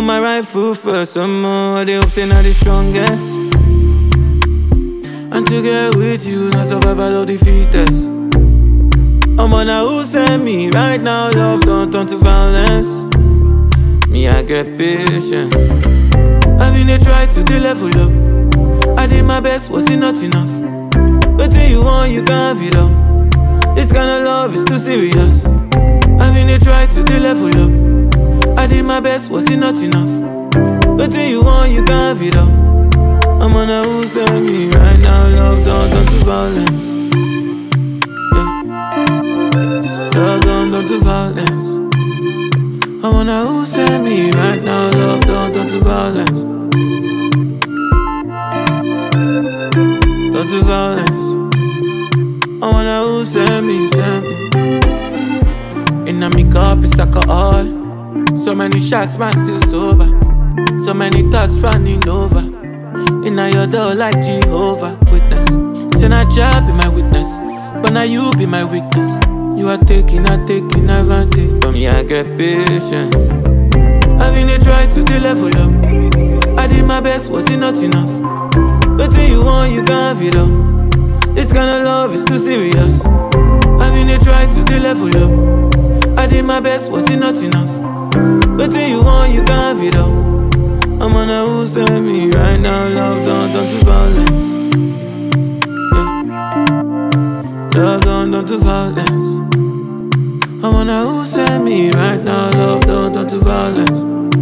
put my right foot first, some more. They hope say not the strongest. And to get with you, not survival of the fittest. I'm on a who send me right now, love don't turn to violence. Me, I get patience. I mean, they try to level up. I did my best, was it not enough? But then you want, you can't have it all. This kind of love is too serious. I mean, they try to level up. I did my best, was it not enough? But then you want, you can't have it all. I'm on a who send me right now, love don't turn to violence. Love don't turn to violence. I wanna who send me right now, love don't turn to violence. Turn to violence. I wanna who send me, send me. Inna me cup is alcohol. So many shots, man still sober. So many thoughts running over. Inna your door like Jehovah Witness. Say not job be my witness, but now you be my weakness. You are taking advantage. But me, I get patience. I mean, they try to level up. I did my best, was it not enough? But then you want, you can't have it all. This kind of love is too serious. I mean, they try to level up. I did my best, was it not enough? But then you want, you can't have it all. I'm on a who send me right now, love don't turn to violence. Love don't turn to violence. I wanna who send me right now, love don't turn to violence.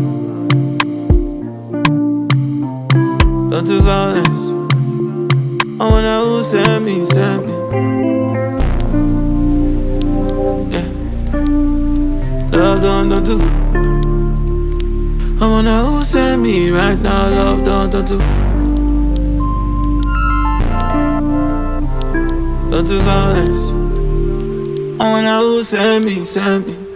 Turn to violence. I wanna who send me, send me. Yeah. Love don't turn to. I wanna who send me right now, love don't turn to. Turn to violence. I wanna who send me, send me.